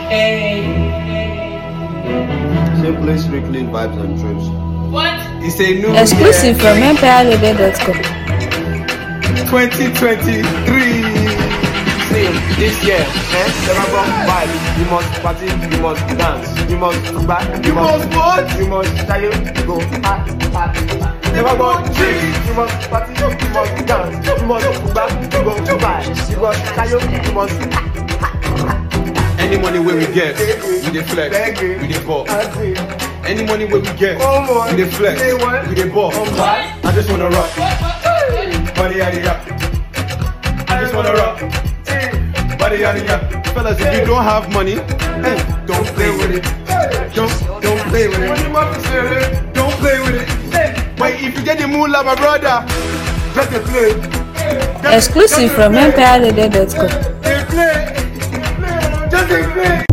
Simply strictly vibes and trips. What? It's a new Exclusive from EmpireRadio.com. 2023. This year, never go vibe. You must party, you must dance, you must back, You must what? you must style, go hard. Never go drink, you must party, you must dance, you must back, you go vibe, you must style, you must. Any money where we get, we dey flex, we dey ball. Any money where we get, we dey flex, we dey ball. I just wanna rock, body yaddy yap. I just wanna rock, body yaddy yap. Fellas, if you don't have money, don't play with it. Don't play with it. Don't play with it. But if you get the moolah, my brother, just a play. Exclusive from EmpireRadio.com. They play. Just a play.